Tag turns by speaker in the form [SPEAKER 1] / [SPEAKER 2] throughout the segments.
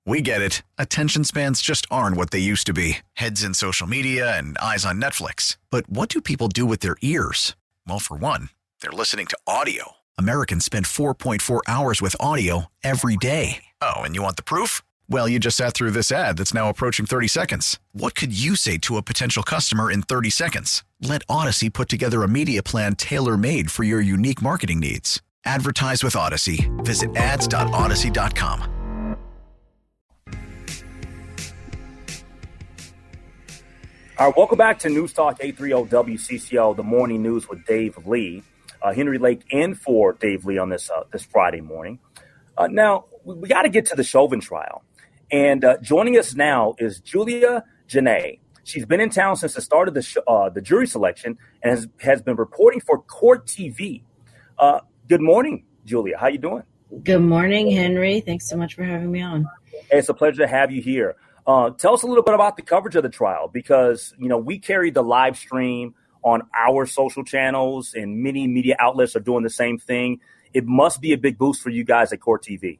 [SPEAKER 1] We get it. Attention spans just aren't what they used to be. Heads in social media and eyes on Netflix. But what do people do with their ears? Well, for one, they're listening to audio. Americans spend 4.4 hours with audio every day. Oh, and you want the proof? Well, you just sat through this ad that's now approaching 30 seconds. What could you say to a potential customer in 30 seconds? Let Odyssey put together a media plan tailor-made for your unique marketing needs. Advertise with Odyssey. Visit ads.odyssey.com.
[SPEAKER 2] All right, welcome back to News Talk 830 WCCO, the morning news with Dave Lee. Henry Lake in for Dave Lee on this Friday morning. Now, we got to get to the Chauvin trial. And joining us now is Julia Jenae. She's been in town since the start of the jury selection and has been reporting for Court TV. Good morning, Julia. How you doing?
[SPEAKER 3] Good morning, Henry. Thanks so much for having me on.
[SPEAKER 2] Hey, it's a pleasure to have you here. Tell us a little bit about the coverage of the trial, because, we carried the live stream on our social channels and many media outlets are doing the same thing. It must be a big boost for you guys at Court TV.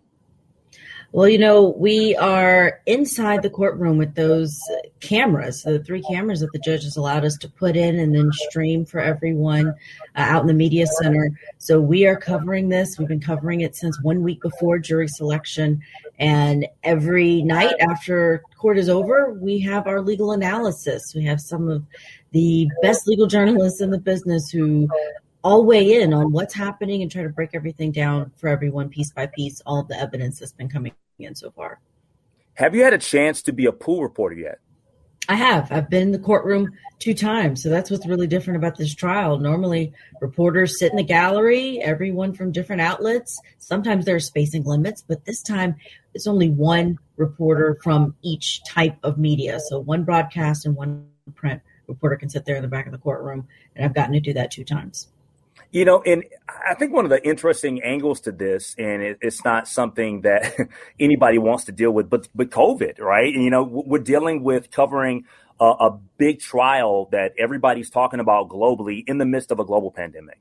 [SPEAKER 3] Well, we are inside the courtroom with those cameras, the 3 cameras that the judges allowed us to put in and then stream for everyone out in the media center. So we are covering this. We've been covering it since 1 week before jury selection. And every night after court is over, we have our legal analysis. We have some of the best legal journalists in the business who all weigh in on what's happening and try to break everything down for everyone piece by piece, all of the evidence that's been coming in so far.
[SPEAKER 2] Have you had a chance to be a pool reporter yet?
[SPEAKER 3] I have. I've been in the courtroom 2 times. So that's what's really different about this trial. Normally, reporters sit in the gallery, everyone from different outlets. Sometimes there are spacing limits, but this time it's only one reporter from each type of media. So one broadcast and one print reporter can sit there in the back of the courtroom. And I've gotten to do that 2 times.
[SPEAKER 2] And I think one of the interesting angles to this, and it's not something that anybody wants to deal with, but COVID, right? And, we're dealing with covering a big trial that everybody's talking about globally in the midst of a global pandemic.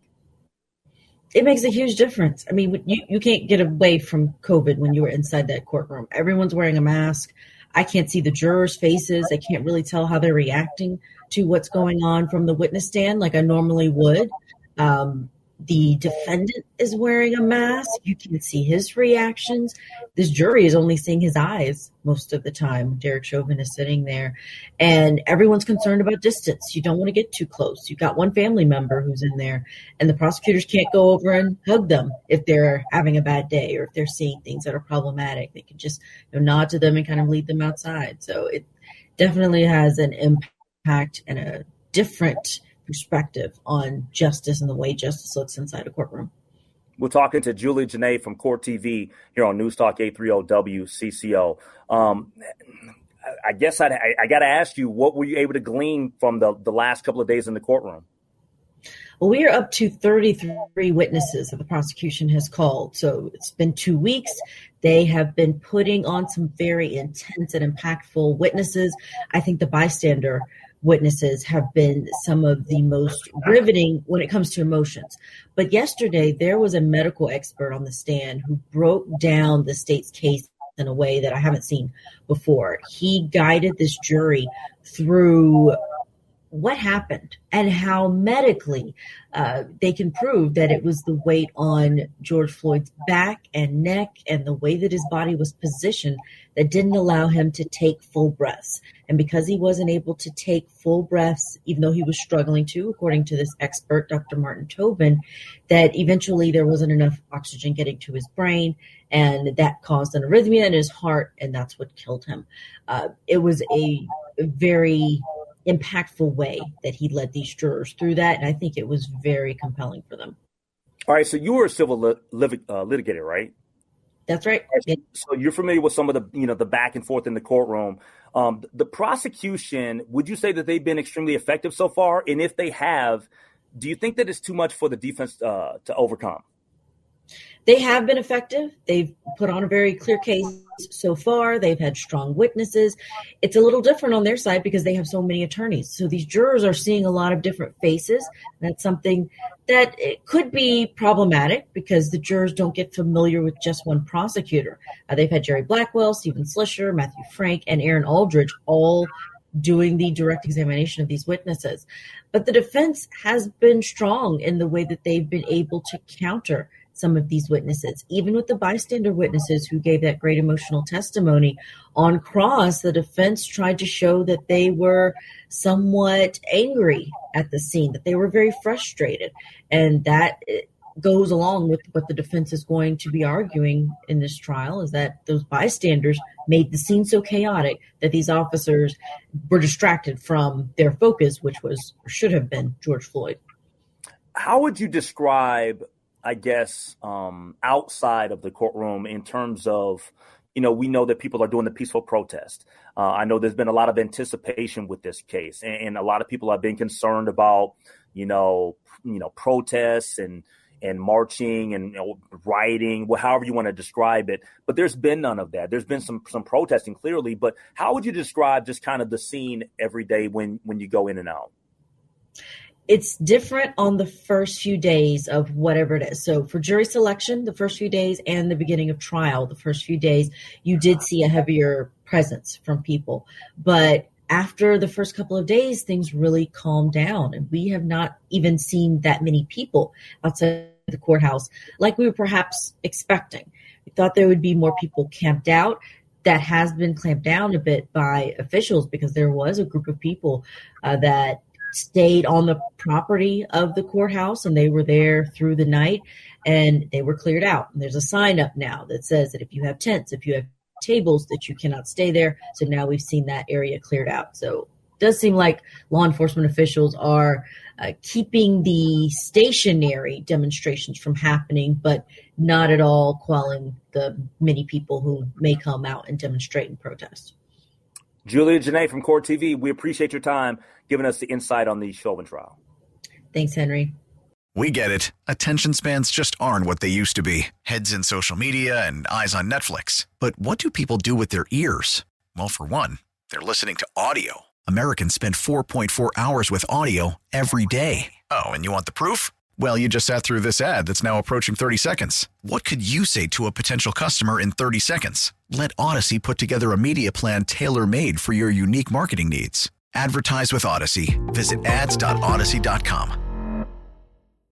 [SPEAKER 3] It makes a huge difference. I mean, you can't get away from COVID when you were inside that courtroom. Everyone's wearing a mask. I can't see the jurors' faces. I can't really tell how they're reacting to what's going on from the witness stand like I normally would. The defendant is wearing a mask. You can see his reactions. This jury is only seeing his eyes most of the time. Derek Chauvin is sitting there, and everyone's concerned about distance. You don't want to get too close. You've got one family member who's in there, and the prosecutors can't go over and hug them if they're having a bad day or if they're seeing things that are problematic. They can just nod to them and kind of lead them outside. So it definitely has an impact and a different perspective on justice and the way justice looks inside a courtroom.
[SPEAKER 2] We're talking to Julia Jenae from Court TV here on News Talk 830 WCCO. I guess I got to ask you, what were you able to glean from the last couple of days in the courtroom?
[SPEAKER 3] Well, we are up to 33 witnesses that the prosecution has called. So it's been 2 weeks. They have been putting on some very intense and impactful witnesses. I think the bystander witnesses have been some of the most riveting when it comes to emotions. But yesterday, there was a medical expert on the stand who broke down the state's case in a way that I haven't seen before. He guided this jury through what happened and how medically they can prove that it was the weight on George Floyd's back and neck and the way that his body was positioned that didn't allow him to take full breaths. And because he wasn't able to take full breaths, even though he was struggling to, according to this expert, Dr. Martin Tobin, that eventually there wasn't enough oxygen getting to his brain, and that caused an arrhythmia in his heart, and that's what killed him. It was a very impactful way that he led these jurors through that, and I think it was very compelling for them.
[SPEAKER 2] All right, so you were a civil litigator, right?
[SPEAKER 3] That's right.
[SPEAKER 2] So you're familiar with some of the the back and forth in the courtroom. The prosecution, would you say that they've been extremely effective so far? And if they have, do you think that it's too much for the defense to overcome?
[SPEAKER 3] They have been effective. They've put on a very clear case so far. They've had strong witnesses. It's a little different on their side because they have so many attorneys. So these jurors are seeing a lot of different faces. That's something that it could be problematic because the jurors don't get familiar with just one prosecutor. They've had Jerry Blackwell, Stephen Slisher, Matthew Frank, and Aaron Aldridge all doing the direct examination of these witnesses. But the defense has been strong in the way that they've been able to counter some of these witnesses, even with the bystander witnesses who gave that great emotional testimony on cross. The defense tried to show that they were somewhat angry at the scene, that they were very frustrated. And that goes along with what the defense is going to be arguing in this trial, is that those bystanders made the scene so chaotic that these officers were distracted from their focus, which was, or should have been, George Floyd.
[SPEAKER 2] How would you describe, I guess, outside of the courtroom in terms of, we know that people are doing the peaceful protest. I know there's been a lot of anticipation with this case, and a lot of people have been concerned about, protests and marching and rioting, however you want to describe it. But there's been none of that. There's been some protesting clearly, but how would you describe just kind of the scene every day when you go in and out?
[SPEAKER 3] It's different on the first few days of whatever it is. So for jury selection, the first few days, and the beginning of trial, the first few days, you did see a heavier presence from people. But after the first couple of days, things really calmed down. And we have not even seen that many people outside the courthouse like we were perhaps expecting. We thought there would be more people camped out. That has been clamped down a bit by officials because there was a group of people that stayed on the property of the courthouse, and they were there through the night, and they were cleared out. And there's a sign up now that says that if you have tents, if you have tables, that you cannot stay there. So now we've seen that area cleared out. So it does seem like law enforcement officials are keeping the stationary demonstrations from happening, but not at all quelling the many people who may come out and demonstrate and protest.
[SPEAKER 2] Julia Jenae from Court TV, we appreciate your time giving us the insight on the Chauvin trial.
[SPEAKER 3] Thanks, Henry.
[SPEAKER 1] We get it. Attention spans just aren't what they used to be. Heads in social media and eyes on Netflix. But what do people do with their ears? Well, for one, they're listening to audio. Americans spend 4.4 hours with audio every day. Oh, and you want the proof? Well, you just sat through this ad that's now approaching 30 seconds. What could you say to a potential customer in 30 seconds? Let Odyssey put together a media plan tailor-made for your unique marketing needs. Advertise with Odyssey. Visit ads.odyssey.com.